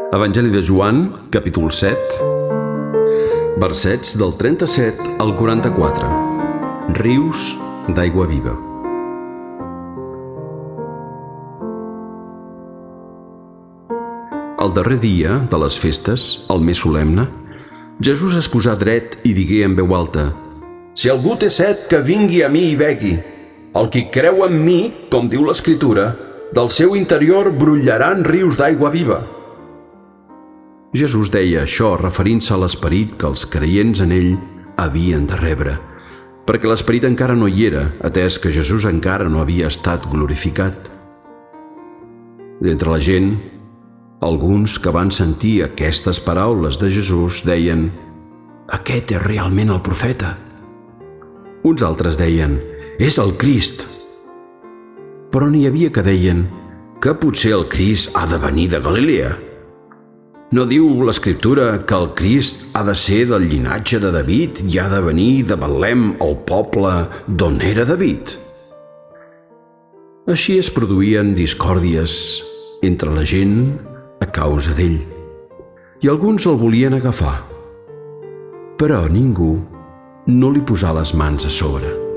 Evangeli de Joan, capítol 7, versets del 37 al 44. Rius d'aigua viva. El darrer dia de les festes, el més solemne, Jesús es posà dret i digué en veu alta: «Si algú té set, que vingui a mi i begui. El qui creu en mi, com diu l'Escritura, del seu interior brollaran rius d'aigua viva». Jesús deia això referint-se a l'esperit que els creients en ell havien de rebre, perquè l'esperit encara no hi era, atès que Jesús encara no havia estat glorificat. D'entre la gent, alguns que van sentir aquestes paraules de Jesús deien: «Aquest és realment el profeta». Uns altres deien: «És el Crist». Però n'hi havia que deien que potser el Crist ha de venir de Galilea. No diu l'Escriptura que el Crist ha de ser del llinatge de David i ha de venir de Betlem, el poble d'on era David? Així es produïen discòrdies entre la gent a causa d'ell, i alguns el volien agafar, però ningú no li posà les mans a sobre.